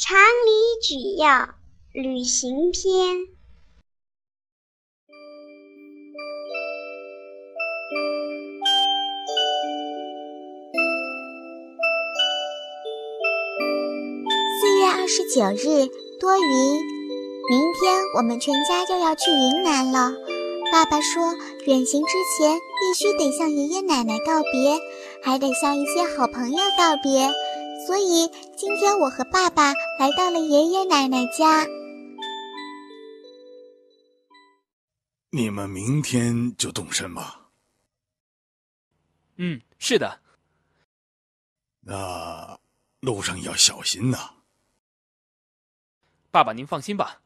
常理举要旅行篇。 4月29日，多云。明天我们全家就要去云南了。爸爸说，远行之前必须得向爷爷奶奶告别，还得向一些好朋友告别。所以今天我和爸爸来到了爷爷奶奶家。 你们明天就动身吧？ 是的。 那路上要小心呐。 爸爸您放心吧。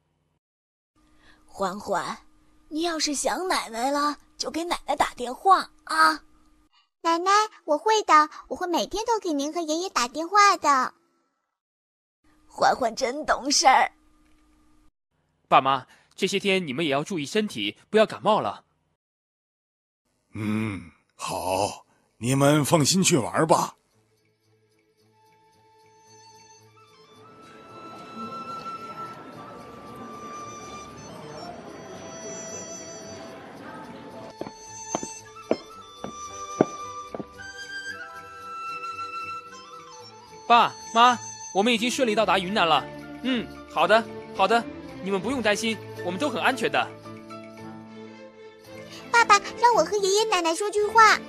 欢欢，你要是想奶奶了，就给奶奶打电话啊。 奶奶，我会的，我会每天都给您和爷爷打电话的。 欢欢真懂事儿。 爸妈，这些天你们也要注意身体，不要感冒了。 好，你们放心去玩吧。 爸妈，我们已经顺利到达云南了。好的，好的，你们不用担心，我们都很安全的。 爸爸，让我和爷爷奶奶说句话。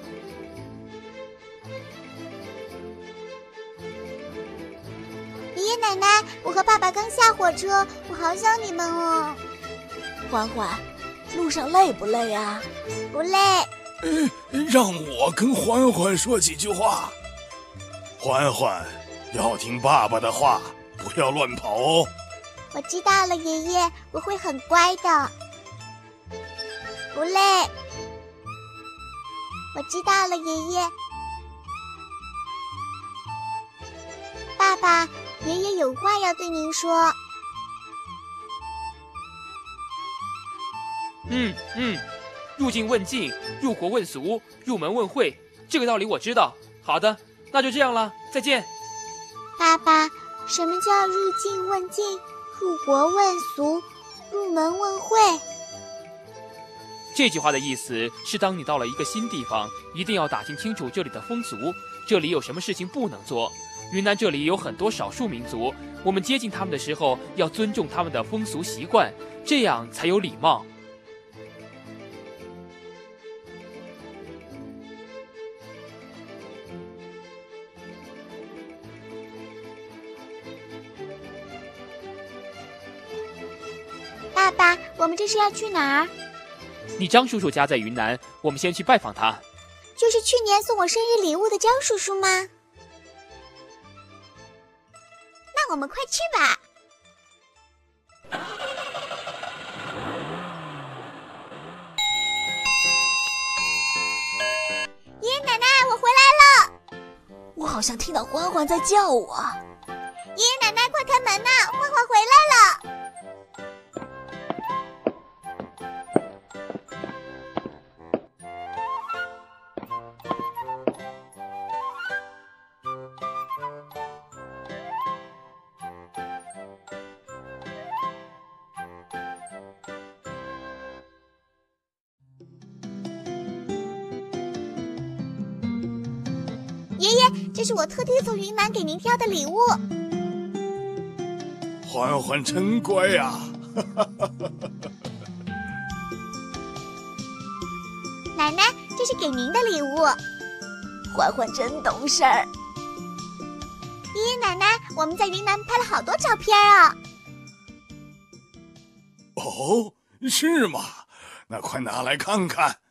爷爷奶奶，我和爸爸刚下火车，我好想你们哦。 欢欢，路上累不累啊？ 不累。 让我跟欢欢说几句话。欢欢，要听爸爸的话，不要乱跑哦。 我知道了，爷爷，我会很乖的。不累。我知道了，爷爷。爸爸，爷爷有话要对您说。 入境问境，入国问俗，入门问讳，这个道理我知道。好的，那就这样了，再见。 爸爸，什么叫入境问境，入国问俗，入门问讳？ 这句话的意思是，当你到了一个新地方，一定要打听清楚这里的风俗，这里有什么事情不能做。云南这里有很多少数民族，我们接近他们的时候要尊重他们的风俗习惯，这样才有礼貌。 爸爸，我们这是要去哪儿？ 你张叔叔家在云南，我们先去拜访他。 就是去年送我生日礼物的张叔叔吗？那我们快去吧。爷爷奶奶，我回来了。 我好像听到欢欢在叫我。 爷爷奶奶，快开门呐！欢欢回来了。爷爷，这是我特地从云南给您挑的礼物。 欢欢真乖呀。 奶奶，这是给您的礼物。 欢欢真懂事儿。 爷爷奶奶，我们在云南拍了好多照片啊。 哦，是吗？那快拿来看看。